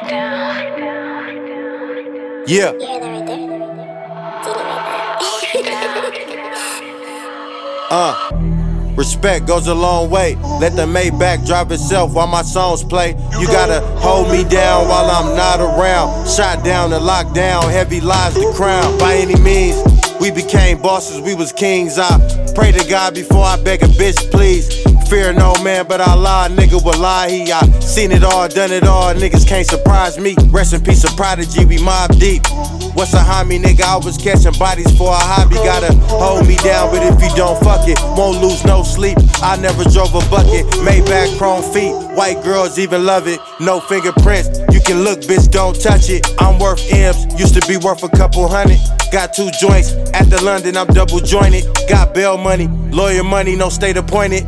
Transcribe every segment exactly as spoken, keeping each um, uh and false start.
Yeah. Uh, respect goes a long way. Let the Maybach drive itself while my songs play. You gotta hold me down while I'm not around. Shot down and locked down, heavy lies the crown. By any means, we became bosses, we was kings. I pray to God before I beg a bitch, please. Fear no man, but I lie, nigga will lie. He, I seen it all, done it all, niggas can't surprise me. Rest in peace of Prodigy, we mob deep. What's a homie, nigga? I was catching bodies for a hobby. Gotta hold me down, but if you don't fuck it, won't lose no sleep. I never drove a bucket, Maybach chrome feet. White girls even love it, no fingerprints. You can look, bitch, don't touch it. I'm worth M's, used to be worth a couple hundred. Got two joints, at the London, I'm double jointed. Got bail money, lawyer money, no state appointed.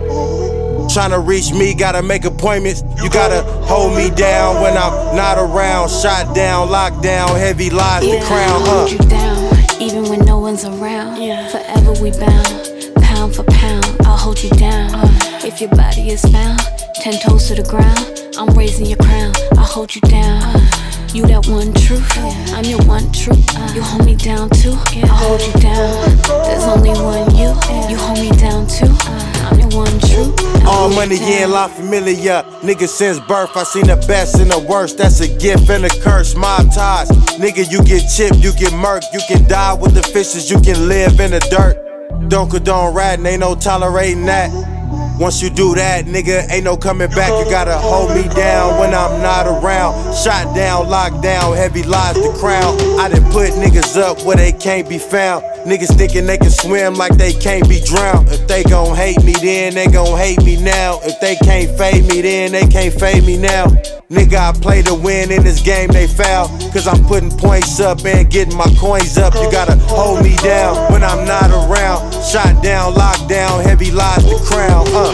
Tryna reach me, gotta make appointments. You gotta hold me down when I'm not around. Shot down, locked down, heavy lies, yeah, the crown, huh? Hold you down, even when no one's around. Yeah. Forever we bound, pound for pound, I'll hold you down. Uh, if your body is found, ten toes to the ground, I'm raising your crown, I'll hold you down. Uh, you that one truth, yeah. I'm your one truth. Uh, you hold me down too, yeah. I'll hold you down. There's only one you, yeah. You hold me down too. Uh, I'm your one truth. All money, yeah, La Familia. Nigga, since birth, I seen the best and the worst. That's a gift and a curse. Mob ties. Nigga, you get chipped, you get murked. You can die with the fishes, you can live in the dirt. Don't condone ratting, ain't no tolerating that. Once you do that, nigga, ain't no coming back. You gotta hold me down when I'm not around. Shot down, locked down, heavy lies the crown. I done put niggas up where they can't be found. Niggas thinking they can swim like they can't be drowned. If they gon' hate me, then they gon' hate me now. If they can't fade me, then they can't fade me now. Nigga, I play to win, in this game they foul. Cause I'm putting points up and getting my coins up. You gotta hold me down when I'm not around. Shot down, locked down, heavy lies the crown. Uh.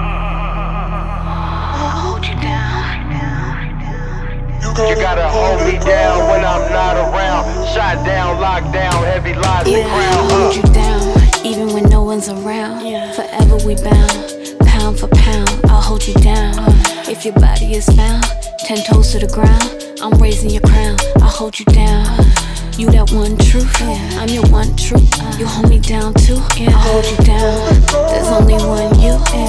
You gotta hold me down when I'm not around. Shot down, locked down, heavy lies the yeah, crown. I'll hold you down, even when no one's around. Yeah. Forever we bound, pound for pound, I'll hold you down. Uh, if your body is found, ten toes to the ground, I'm raising your crown, I'll hold you down. Uh, you that one truth, yeah. I'm your one truth. Uh, you hold me down too, yeah. I'll hold you down. There's only one you, yeah.